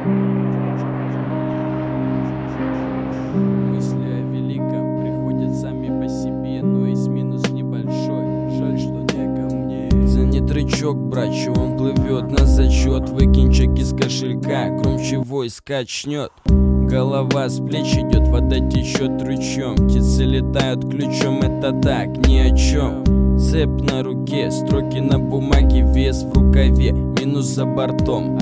Мысли о великом приходят сами по себе, но есть минус небольшой, жаль, что не ко мне. Ценит рычаг, братча, он плывет на зачет. Выкинь чек из кошелька, громче войс качнет. Голова с плеч идет, вода течет ручьем. Птицы летают ключом, это так, ни о чем. Цепь на руке, строки на бумаге, вес в рукаве, минус за бортом.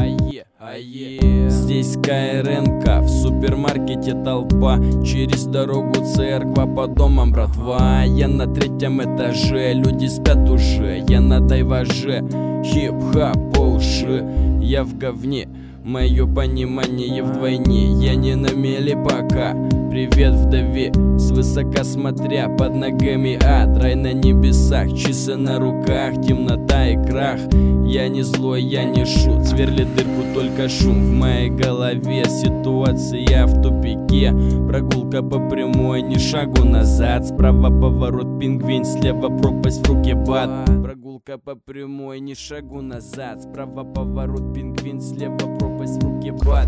Здесь КРНК, в супермаркете толпа, через дорогу церква, по домам братва. Я на 3-м этаже, люди спят уже, я на тайваже, хип-хап по уши. Я в говне, мое понимание вдвойне, я не на мели пока. Привет вдове, свысока смотря, под ногами ад, рай на небесах, часы на руках, темнота и крах. Я не злой, я не шут, сверлит дырку только шум. В моей голове ситуация в тупике, прогулка по прямой, ни шагу назад. Справа поворот, пингвин, слева пропасть, в руке бат. Прогулка по прямой, ни шагу назад. Справа поворот, пингвин, слева пропасть, в руке бат.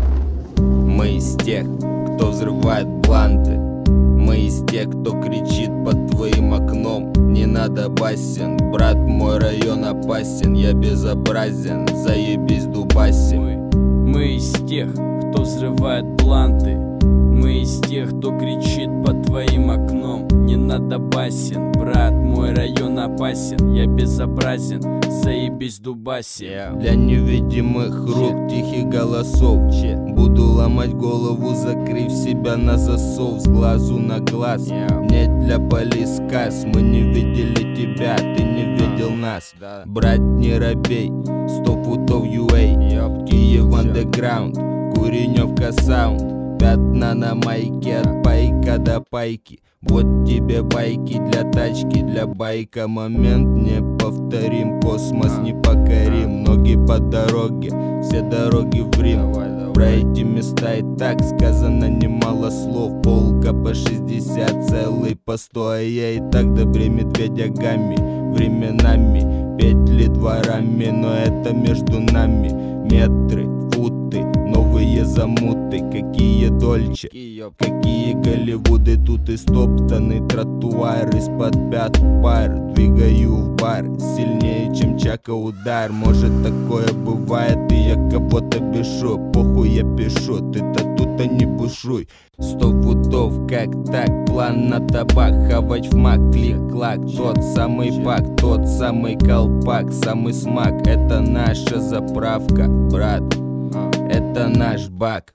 Мы из тех, кто взрывает бланты. Мы из тех, кто кричит под твоим окном. Не надо басен, брат, мой район опасен. Я безобразен, заебись дубасим. Мы из тех, кто взрывает бланты. Мы из тех, кто кричит под твоим окном. Не надо басен, брат, мой район опасен. Я безобразен, заебись дубасим. Для невидимых рук, тихих голосов буду ломать голову, закрыв себя на засов. С глазу на глаз, не для полисказ. Мы не видели тебя, ты не видел нас. Брат, не робей, 100 футов UA, Киев андеграунд, Куреневка саунд. Пятна на майке, от пайка до пайки. Вот тебе байки для тачки, для байка. Момент неповторим, космос непокорим. Ноги по дороге, все дороги в Рим. Про эти места и так сказано немало слов. Полка по 60, целый по 100. А я и так добре медведя гамми. Временами петли дворами, но это между нами. Метры, футы, новые замуты. Какие дольче, какие Голливуды. Тут и стоптаны тротуары, из-под пят пар. Двигаю в бар, сильнее, чем Чака удар. Может такое бывает, и я кого-то бешу. Похуй, я пишу, ты-то тут-то не бушуй. 100 футов, как так, план на табак. Хавать в мак, клик-клак. Тот самый пак, тот самый колпак. Самый смак, это наша заправка, брат, это наш бак.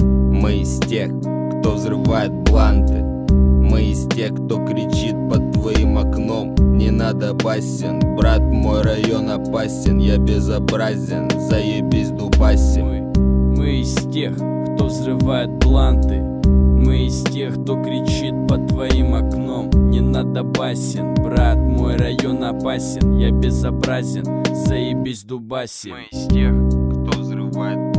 Мы из тех, кто взрывает бланты. Мы из тех, кто кричит под твоим окном. Не надо басен, брат, мой район опасен. Я безобразен, заебись дубасим. Мы из тех, кто взрывает бланты. Мы из тех, кто кричит под твоим окном. Не надо басен, брат, мой район опасен. Я безобразен, заебись дубасим. Мы из тех, кто взрывает